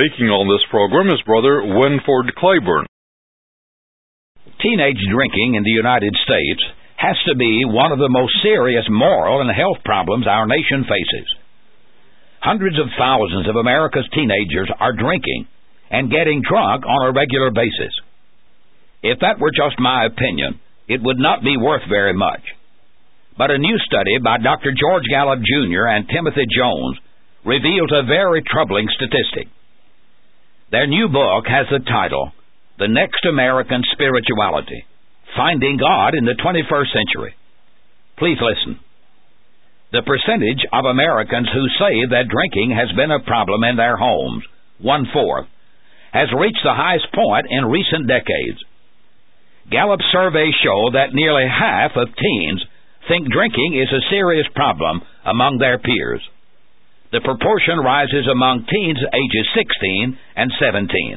Speaking on this program is Brother Winford Claiborne. Teenage drinking in the United States has to be one of the most serious moral and health problems our nation faces. Hundreds of thousands of America's teenagers are drinking and getting drunk on a regular basis. If that were just my opinion, it would not be worth very much. But a new study by Dr. George Gallup Jr. and Timothy Jones reveals a very troubling statistic. Their new book has the title, The Next American Spirituality, Finding God in the 21st Century. Please listen. The percentage of Americans who say that drinking has been a problem in their homes, 1/4, has reached the highest point in recent decades. Gallup surveys show that nearly half of teens think drinking is a serious problem among their peers. The proportion rises among teens ages 16 and 17.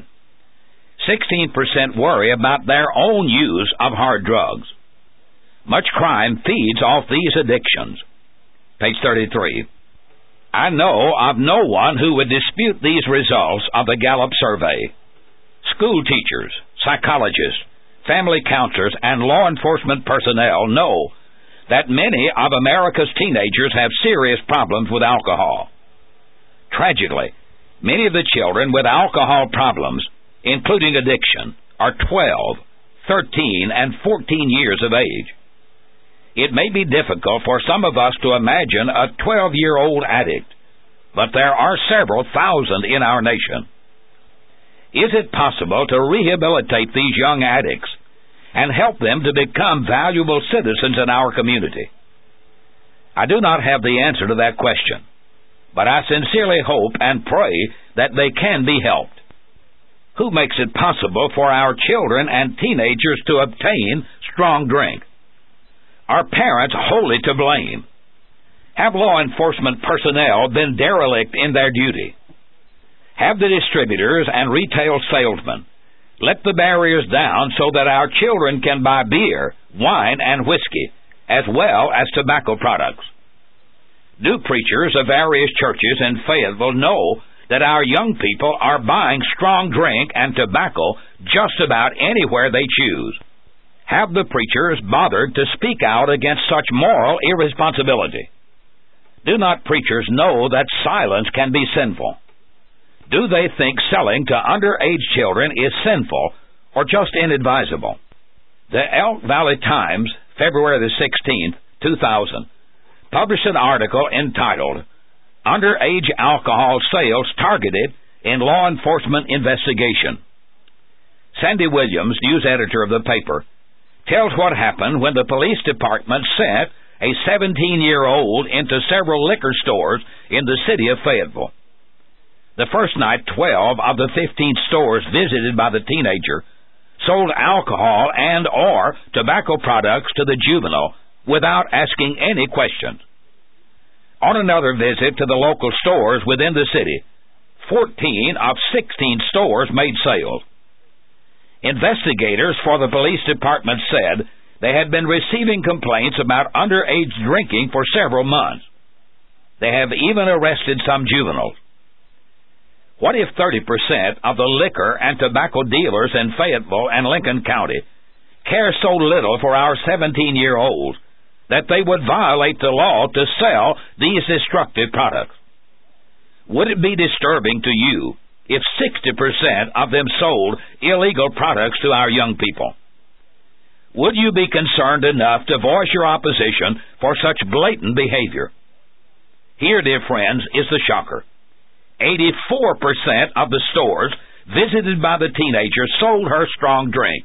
16% worry about their own use of hard drugs. Much crime feeds off these addictions. Page 33. I know of no one who would dispute these results of the Gallup survey. School teachers, psychologists, family counselors, and law enforcement personnel know that many of America's teenagers have serious problems with alcohol. Tragically, many of the children with alcohol problems, including addiction, are 12, 13, and 14 years of age. It may be difficult for some of us to imagine a 12-year-old addict, but there are several thousand in our nation. Is it possible to rehabilitate these young addicts and help them to become valuable citizens in our community? I do not have the answer to that question, but I sincerely hope and pray that they can be helped. Who makes it possible for our children and teenagers to obtain strong drink? Are parents wholly to blame? Have law enforcement personnel been derelict in their duty? Have the distributors and retail salesmen let the barriers down so that our children can buy beer, wine, and whiskey, as well as tobacco products? Do preachers of various churches in Fayetteville know that our young people are buying strong drink and tobacco just about anywhere they choose? Have the preachers bothered to speak out against such moral irresponsibility? Do not preachers know that silence can be sinful? Do they think selling to underage children is sinful or just inadvisable? The Elk Valley Times, February the 16th, 2000, published an article entitled, Underage Alcohol Sales Targeted in Law Enforcement Investigation. Sandy Williams, news editor of the paper, tells what happened when the police department sent a 17-year-old into several liquor stores in the city of Fayetteville. The first night, 12 of the 15 stores visited by the teenager sold alcohol and or tobacco products to the juvenile without asking any questions. On another visit to the local stores within the city, 14 of 16 stores made sales. Investigators for the police department said they had been receiving complaints about underage drinking for several months. They have even arrested some juveniles. What if 30% of the liquor and tobacco dealers in Fayetteville and Lincoln County care so little for our 17-year-olds that they would violate the law to sell these destructive products? Would it be disturbing to you if 60% of them sold illegal products to our young people? Would you be concerned enough to voice your opposition for such blatant behavior? Here, dear friends, is the shocker. 84% of the stores visited by the teenager sold her strong drink.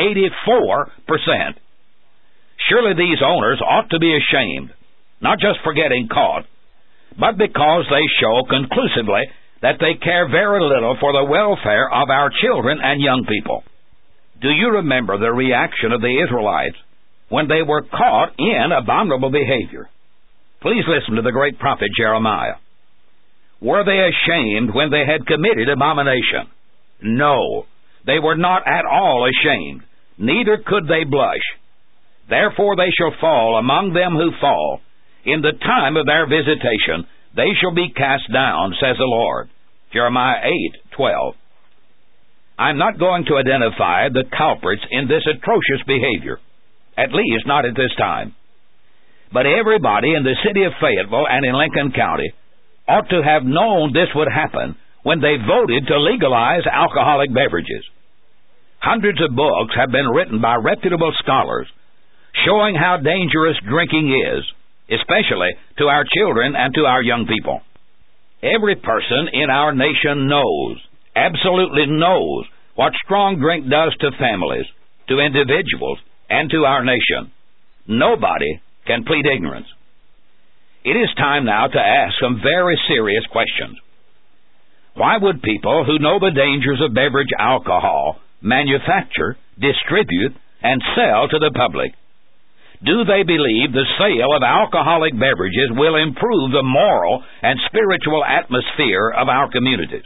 84%. Surely these owners ought to be ashamed, not just for getting caught, but because they show conclusively that they care very little for the welfare of our children and young people. Do you remember the reaction of the Israelites when they were caught in abominable behavior? Please listen to the great prophet Jeremiah. Were they ashamed when they had committed abomination? No, they were not at all ashamed, neither could they blush. Therefore they shall fall among them who fall. In the time of their visitation they shall be cast down, says the Lord. Jeremiah 8:12. I'm not going to identify the culprits in this atrocious behavior, at least not at this time. But everybody in the city of Fayetteville and in Lincoln County ought to have known this would happen when they voted to legalize alcoholic beverages. Hundreds of books have been written by reputable scholars showing how dangerous drinking is, especially to our children and to our young people. Every person in our nation knows, absolutely knows, what strong drink does to families, to individuals, and to our nation. Nobody can plead ignorance. It is time now to ask some very serious questions. Why would people who know the dangers of beverage alcohol manufacture, distribute, and sell to the public? Do they believe the sale of alcoholic beverages will improve the moral and spiritual atmosphere of our communities?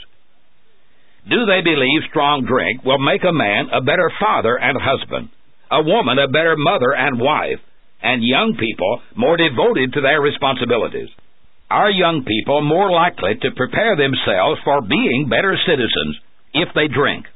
Do they believe strong drink will make a man a better father and husband, a woman a better mother and wife, and young people more devoted to their responsibilities? Are young people more likely to prepare themselves for being better citizens if they drink?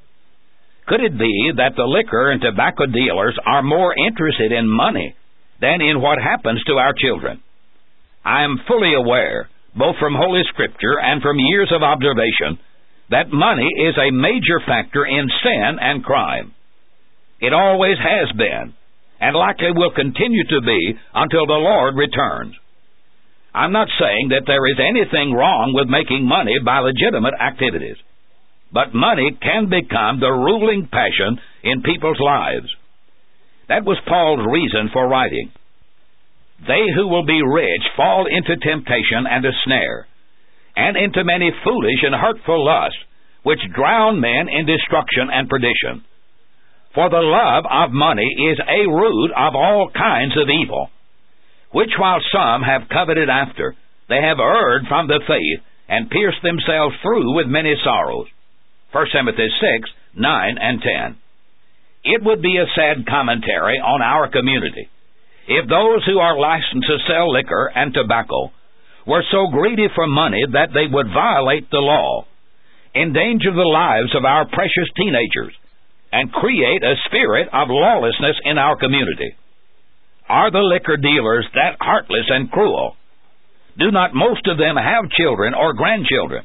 Could it be that the liquor and tobacco dealers are more interested in money than in what happens to our children? I am fully aware, both from Holy Scripture and from years of observation, that money is a major factor in sin and crime. It always has been, and likely will continue to be until the Lord returns. I'm not saying that there is anything wrong with making money by legitimate activities, but money can become the ruling passion in people's lives. That was Paul's reason for writing. They who will be rich fall into temptation and a snare, and into many foolish and hurtful lusts, which drown men in destruction and perdition. For the love of money is a root of all kinds of evil, which while some have coveted after, they have erred from the faith, and pierced themselves through with many sorrows. 1 Timothy 6:9 and 10. It would be a sad commentary on our community if those who are licensed to sell liquor and tobacco were so greedy for money that they would violate the law, endanger the lives of our precious teenagers, and create a spirit of lawlessness in our community. Are the liquor dealers that heartless and cruel? Do not most of them have children or grandchildren?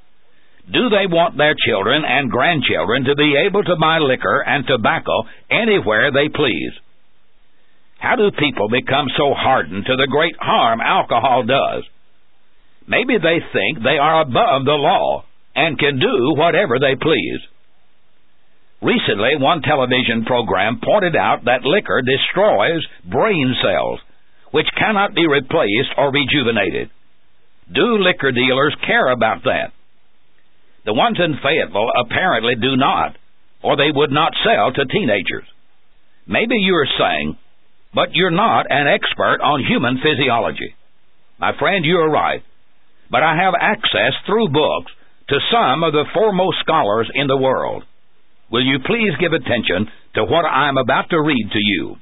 Do they want their children and grandchildren to be able to buy liquor and tobacco anywhere they please? How do people become so hardened to the great harm alcohol does? Maybe they think they are above the law and can do whatever they please. Recently, one television program pointed out that liquor destroys brain cells, which cannot be replaced or rejuvenated. Do liquor dealers care about that? The ones in Fayetteville apparently do not, or they would not sell to teenagers. Maybe you are saying, but you're not an expert on human physiology. My friend, you are right, but I have access through books to some of the foremost scholars in the world. Will you please give attention to what I am about to read to you?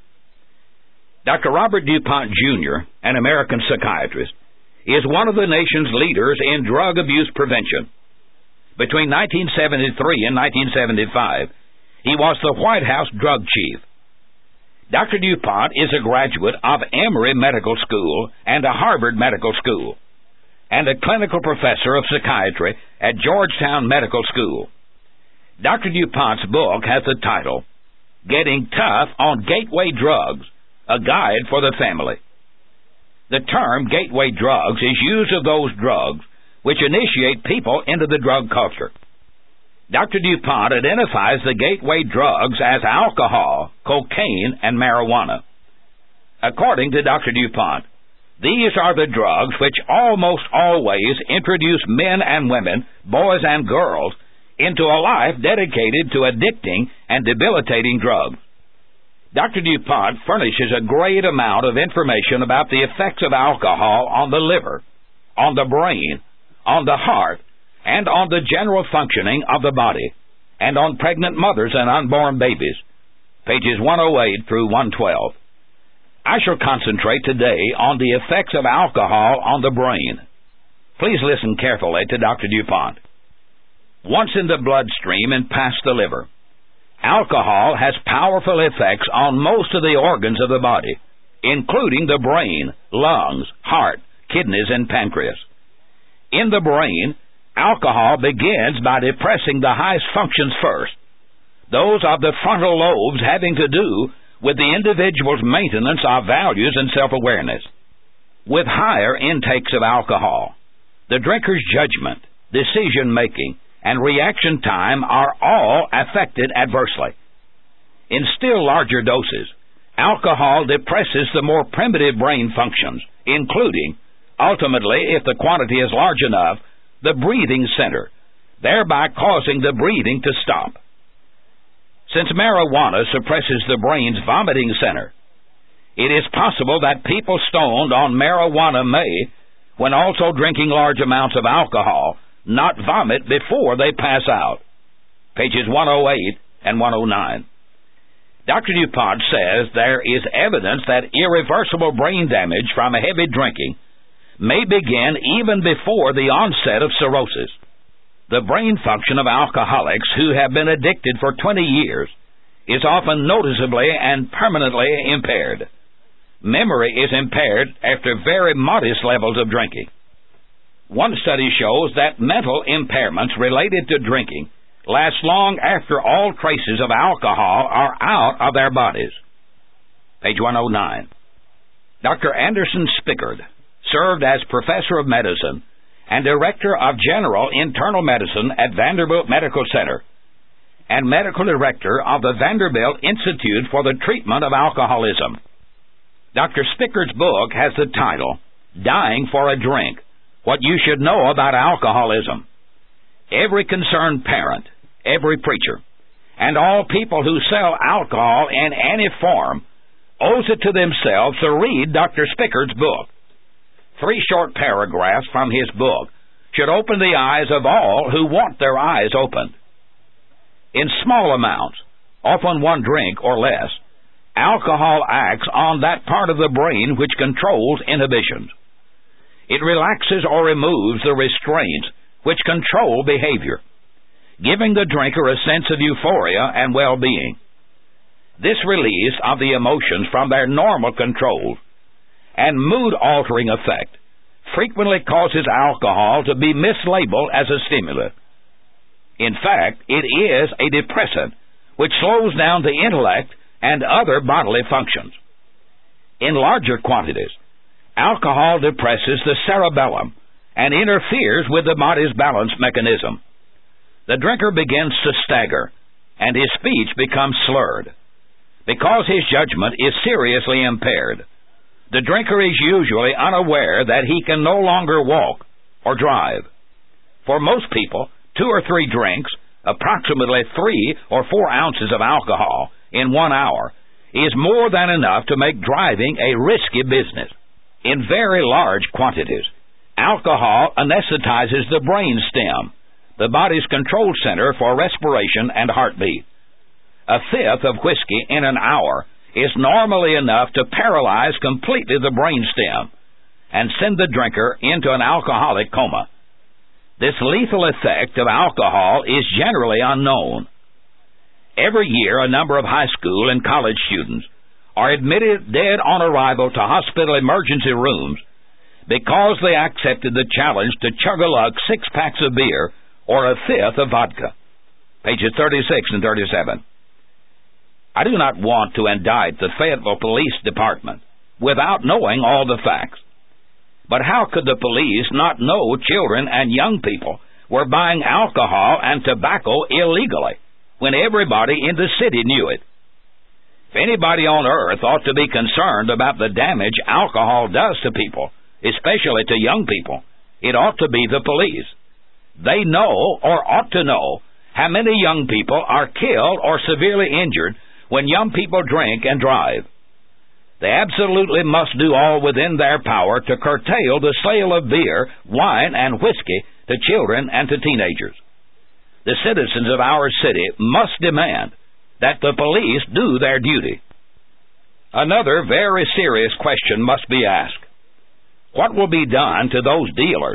Dr. Robert DuPont, Jr., an American psychiatrist, is one of the nation's leaders in drug abuse prevention. Between 1973 and 1975, he was the White House drug chief. Dr. DuPont is a graduate of Emory Medical School and a Harvard Medical School, and a clinical professor of psychiatry at Georgetown Medical School. Dr. DuPont's book has the title, Getting Tough on Gateway Drugs, a Guide for the Family. The term gateway drugs is used of those drugs which initiate people into the drug culture. Dr. DuPont identifies the gateway drugs as alcohol, cocaine, and marijuana. According to Dr. DuPont, these are the drugs which almost always introduce men and women, boys and girls, into a life dedicated to addicting and debilitating drugs. Dr. DuPont furnishes a great amount of information about the effects of alcohol on the liver, on the brain, on the heart, and on the general functioning of the body, and on pregnant mothers and unborn babies, pages 108 through 112. I shall concentrate today on the effects of alcohol on the brain. Please listen carefully to Dr. DuPont. once in the bloodstream and past the liver. Alcohol has powerful effects on most of the organs of the body, including the brain, lungs, heart, kidneys, and pancreas. In the brain, alcohol begins by depressing the highest functions first, those of the frontal lobes having to do with the individual's maintenance of values and self-awareness. With higher intakes of alcohol, the drinker's judgment, decision-making, and reaction time are all affected adversely. In still larger doses, alcohol depresses the more primitive brain functions, including, ultimately, if the quantity is large enough, the breathing center, thereby causing the breathing to stop. Since marijuana suppresses the brain's vomiting center, it is possible that people stoned on marijuana may, when also drinking large amounts of alcohol, not vomit before they pass out. Pages 108 and 109. Dr. DuPont says there is evidence that irreversible brain damage from heavy drinking may begin even before the onset of cirrhosis. The brain function of alcoholics who have been addicted for 20 years is often noticeably and permanently impaired. Memory is impaired after very modest levels of drinking. One study shows that mental impairments related to drinking last long after all traces of alcohol are out of their bodies. Page 109. Dr. Anderson Spickard served as professor of medicine and director of general internal medicine at Vanderbilt Medical Center and medical director of the Vanderbilt Institute for the Treatment of Alcoholism. Dr. Spickard's book has the title, Dying for a Drink, What You Should Know About Alcoholism. Every concerned parent, every preacher, and all people who sell alcohol in any form owes it to themselves to read Dr. Spickard's book. 3 short paragraphs from his book should open the eyes of all who want their eyes opened. In small amounts, often 1 drink or less, alcohol acts on that part of the brain which controls inhibitions. It relaxes or removes the restraints which control behavior, giving the drinker a sense of euphoria and well-being. This release of the emotions from their normal control and mood-altering effect frequently causes alcohol to be mislabeled as a stimulant. In fact, it is a depressant which slows down the intellect and other bodily functions. In larger quantities, alcohol depresses the cerebellum and interferes with the body's balance mechanism. The drinker begins to stagger, and his speech becomes slurred. Because his judgment is seriously impaired, the drinker is usually unaware that he can no longer walk or drive. For most people, 2 or 3 drinks, approximately 3 or 4 ounces of alcohol in 1 hour, is more than enough to make driving a risky business. In very large quantities, alcohol anesthetizes the brain stem, the body's control center for respiration and heartbeat. 1/5 of whiskey in an hour is normally enough to paralyze completely the brain stem and send the drinker into an alcoholic coma. This lethal effect of alcohol is generally unknown. Every year, a number of high school and college students are admitted dead on arrival to hospital emergency rooms because they accepted the challenge to chug-a-lug 6 packs of beer or 1/5 of vodka. Pages 36 and 37. I do not want to indict the Fayetteville Police Department without knowing all the facts. But how could the police not know children and young people were buying alcohol and tobacco illegally when everybody in the city knew it? If anybody on earth ought to be concerned about the damage alcohol does to people, especially to young people, it ought to be the police. They know, or ought to know, how many young people are killed or severely injured when young people drink and drive. They absolutely must do all within their power to curtail the sale of beer, wine, and whiskey to children and to teenagers. The citizens of our city must demand that the police do their duty. Another very serious question must be asked. What will be done to those dealers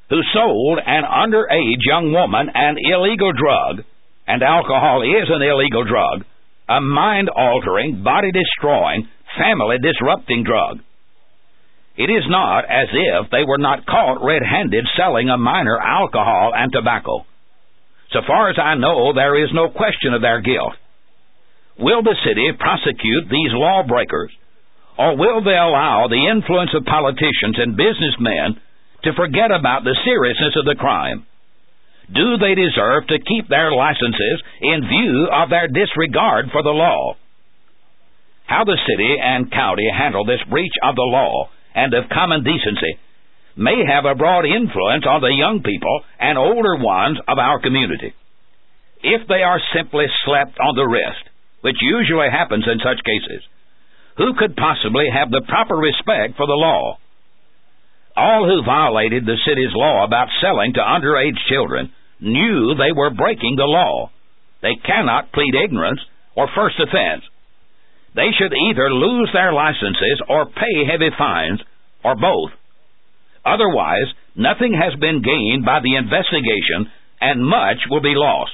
who sold an underage young woman an illegal drug, and alcohol is an illegal drug, a mind-altering, body-destroying, family-disrupting drug. It is not as if they were not caught red-handed selling a minor alcohol and tobacco. So far as I know, there is no question of their guilt. Will the city prosecute these lawbreakers, or will they allow the influence of politicians and businessmen to forget about the seriousness of the crime? Do they deserve to keep their licenses in view of their disregard for the law? How the city and county handle this breach of the law and of common decency may have a broad influence on the young people and older ones of our community. If they are simply slapped on the wrist, which usually happens in such cases, who could possibly have the proper respect for the law? All who violated the city's law about selling to underage children knew they were breaking the law. They cannot plead ignorance or first offense. They should either lose their licenses or pay heavy fines, or both. Otherwise, nothing has been gained by the investigation, and much will be lost.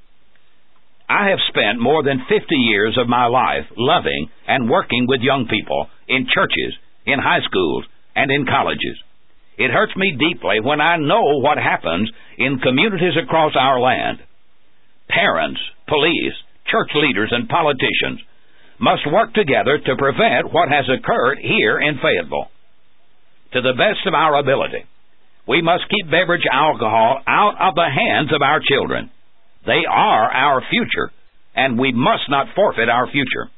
I have spent more than 50 years of my life loving and working with young people in churches, in high schools, and in colleges. It hurts me deeply when I know what happens in communities across our land. Parents, police, church leaders, and politicians must work together to prevent what has occurred here in Fayetteville. To the best of our ability, we must keep beverage alcohol out of the hands of our children. They are our future, and we must not forfeit our future.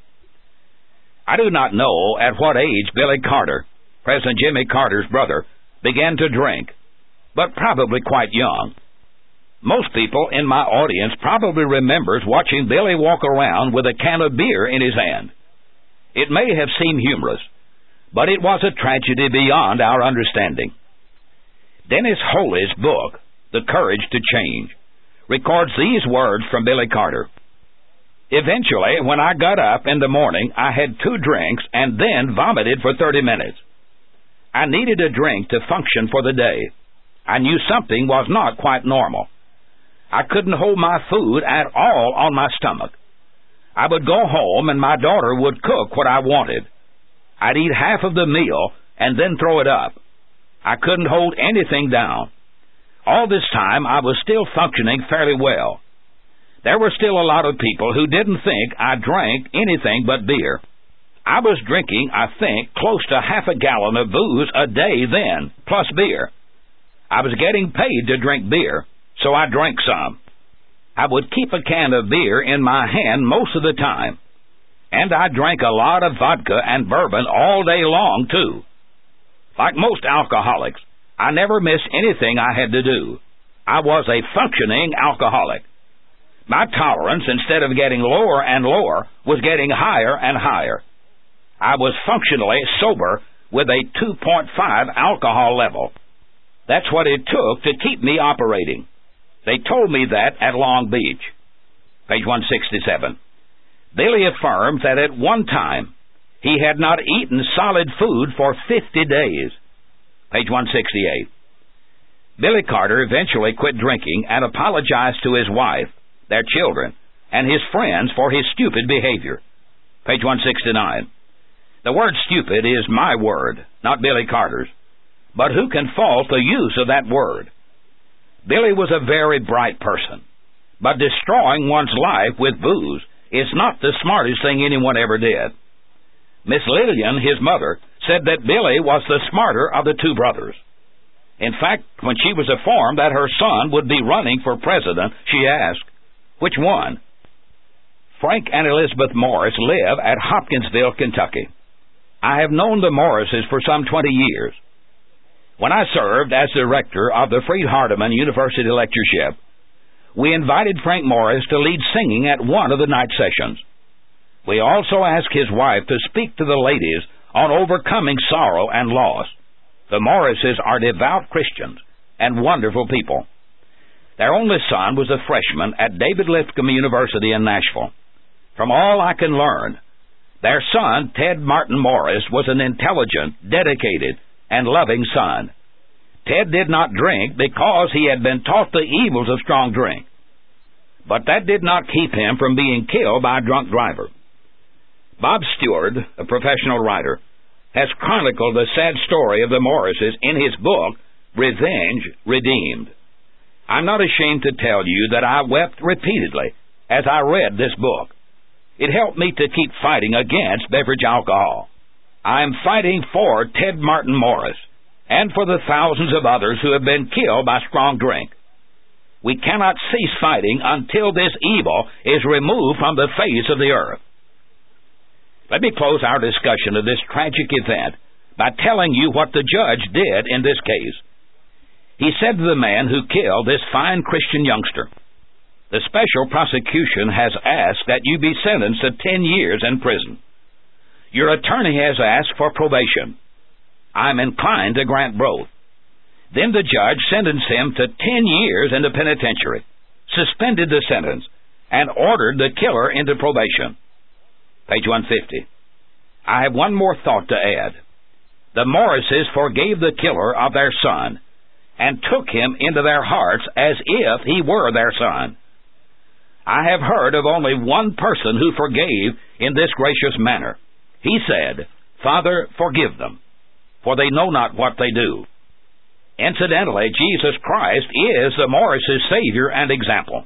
I do not know at what age Billy Carter, President Jimmy Carter's brother, began to drink, but probably quite young. Most people in my audience probably remembers watching Billy walk around with a can of beer in his hand. It may have seemed humorous, but it was a tragedy beyond our understanding. Dennis Holley's book, The Courage to Change, records these words from Billy Carter. Eventually, when I got up in the morning, I had 2 drinks and then vomited for 30 minutes. I needed a drink to function for the day. I knew something was not quite normal. I couldn't hold my food at all on my stomach. I would go home and my daughter would cook what I wanted. I'd eat half of the meal and then throw it up. I couldn't hold anything down. All this time, I was still functioning fairly well. There were still a lot of people who didn't think I drank anything but beer. I was drinking, I think, close to half a gallon of booze a day then, plus beer. I was getting paid to drink beer, so I drank some. I would keep a can of beer in my hand most of the time. And I drank a lot of vodka and bourbon all day long, too. Like most alcoholics, I never missed anything I had to do. I was a functioning alcoholic. My tolerance, instead of getting lower and lower, was getting higher and higher. I was functionally sober with a 2.5 alcohol level. That's what it took to keep me operating. They told me that at Long Beach. Page 167. Billy affirms that at one time he had not eaten solid food for 50 days. Page 168. Billy Carter eventually quit drinking and apologized to his wife, their children, and his friends for his stupid behavior. Page 169. The word stupid is my word, not Billy Carter's. But who can fault the use of that word? Billy was a very bright person, but destroying one's life with booze is not the smartest thing anyone ever did. Miss Lillian, his mother, said that Billy was the smarter of the 2 brothers. In fact, when she was informed that her son would be running for president, she asked, "Which one?" Frank and Elizabeth Morris live at Hopkinsville, Kentucky. I have known the Morrises for some 20 years. When I served as director of the Freed-Hardeman University Lectureship, we invited Frank Morris to lead singing at one of the night sessions. We also asked his wife to speak to the ladies on overcoming sorrow and loss. The Morrises are devout Christians and wonderful people. Their only son was a freshman at David Lipscomb University in Nashville. From all I can learn, their son, Ted Martin Morris, was an intelligent, dedicated, and loving son. Ted did not drink because he had been taught the evils of strong drink. But that did not keep him from being killed by a drunk driver. Bob Stewart, a professional writer, has chronicled the sad story of the Morrises in his book, Revenge Redeemed. I'm not ashamed to tell you that I wept repeatedly as I read this book. It helped me to keep fighting against beverage alcohol. I am fighting for Ted Martin Morris and for the thousands of others who have been killed by strong drink. We cannot cease fighting until this evil is removed from the face of the earth. Let me close our discussion of this tragic event by telling you what the judge did in this case. He said to the man who killed this fine Christian youngster, "The special prosecution has asked that you be sentenced to 10 years in prison. Your attorney has asked for probation. I'm inclined to grant both." Then the judge sentenced him to 10 years in the penitentiary, suspended the sentence, and ordered the killer into probation. Page 150. I have one more thought to add. The Morrises forgave the killer of their son and took him into their hearts as if he were their son. I have heard of only one person who forgave in this gracious manner. He said, "Father, forgive them, for they know not what they do." Incidentally, Jesus Christ is the Morrises' Savior and example.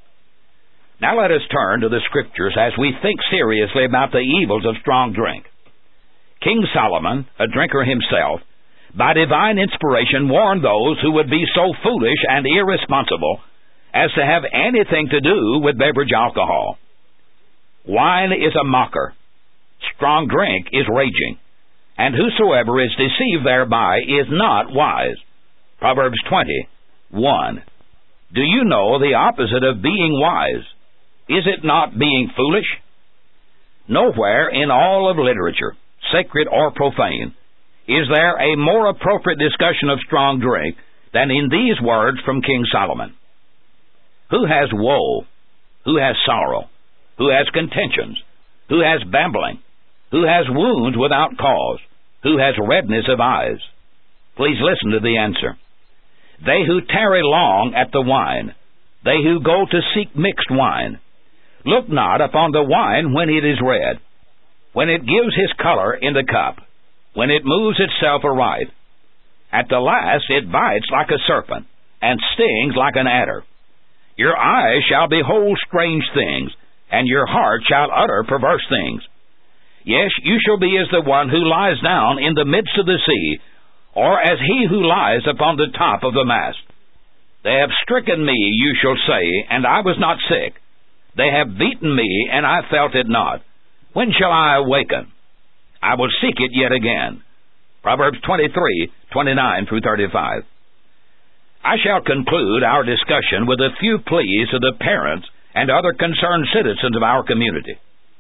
Now let us turn to the Scriptures as we think seriously about the evils of strong drink. King Solomon, a drinker himself, by divine inspiration warned those who would be so foolish and irresponsible as to have anything to do with beverage alcohol. Wine is a mocker. Strong drink is raging. And whosoever is deceived thereby is not wise. Proverbs 20:1. Do you know the opposite of being wise? Is it not being foolish? Nowhere in all of literature, sacred or profane, is there a more appropriate discussion of strong drink than in these words from King Solomon. Who has woe? Who has sorrow? Who has contentions? Who has babbling? Who has wounds without cause? Who has redness of eyes? Please listen to the answer. They who tarry long at the wine, they who go to seek mixed wine. Look not upon the wine when it is red, when it gives his color in the cup, when it moves itself aright. At the last it bites like a serpent, and stings like an adder. Your eyes shall behold strange things, and your heart shall utter perverse things. Yes, you shall be as the one who lies down in the midst of the sea, or as he who lies upon the top of the mast. They have stricken me, you shall say, and I was not sick. They have beaten me, and I felt it not. When shall I awaken? I will seek it yet again. Proverbs 23:29 through 35. I shall conclude our discussion with a few pleas to the parents and other concerned citizens of our community.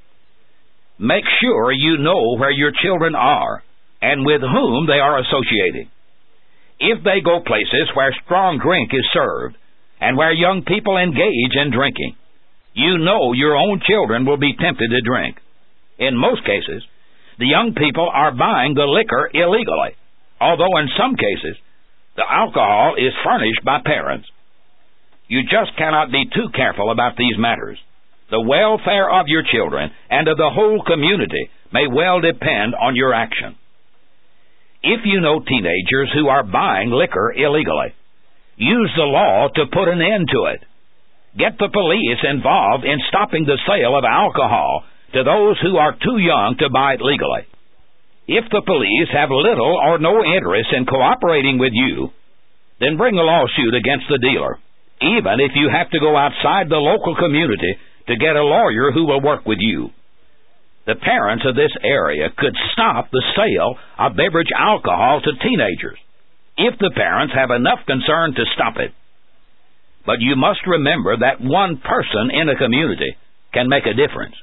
Make sure you know where your children are and with whom they are associating. If they go places where strong drink is served and where young people engage in drinking, you know your own children will be tempted to drink. In most cases, the young people are buying the liquor illegally, although in some cases, the alcohol is furnished by parents. You just cannot be too careful about these matters. The welfare of your children and of the whole community may well depend on your action. If you know teenagers who are buying liquor illegally, use the law to put an end to it. Get the police involved in stopping the sale of alcohol to those who are too young to buy it legally. If the police have little or no interest in cooperating with you, then bring a lawsuit against the dealer, even if you have to go outside the local community to get a lawyer who will work with you. The parents of this area could stop the sale of beverage alcohol to teenagers, if the parents have enough concern to stop it. But you must remember that one person in a community can make a difference.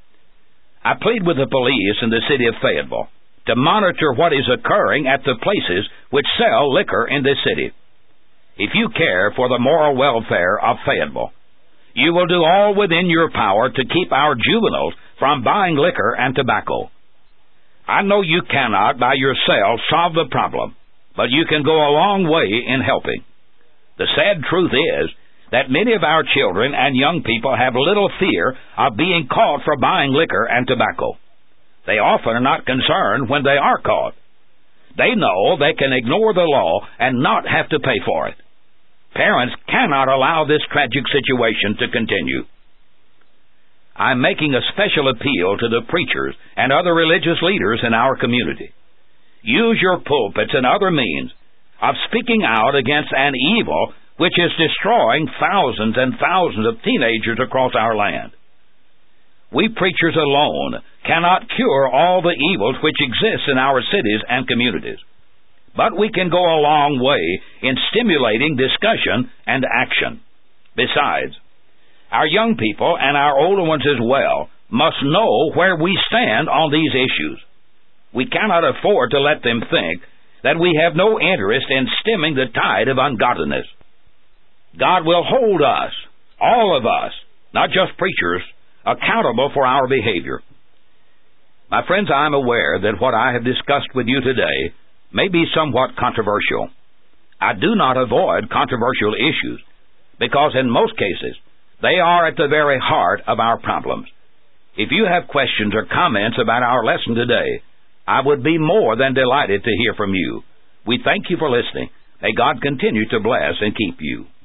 I plead with the police in the city of Fayetteville to monitor what is occurring at the places which sell liquor in this city. If you care for the moral welfare of Fayetteville, you will do all within your power to keep our juveniles from buying liquor and tobacco. I know you cannot by yourself solve the problem, but you can go a long way in helping. The sad truth is that many of our children and young people have little fear of being caught for buying liquor and tobacco. They often are not concerned when they are caught. They know they can ignore the law and not have to pay for it. Parents cannot allow this tragic situation to continue. I'm making a special appeal to the preachers and other religious leaders in our community. Use your pulpits and other means of speaking out against an evil which is destroying thousands and thousands of teenagers across our land. We preachers alone cannot cure all the evils which exist in our cities and communities, but we can go a long way in stimulating discussion and action. Besides, our young people and our older ones as well must know where we stand on these issues. We cannot afford to let them think that we have no interest in stemming the tide of ungodliness. God will hold us, all of us, not just preachers, accountable for our behavior. My friends, I am aware that what I have discussed with you today may be somewhat controversial. I do not avoid controversial issues, because in most cases, they are at the very heart of our problems. If you have questions or comments about our lesson today, I would be more than delighted to hear from you. We thank you for listening. May God continue to bless and keep you.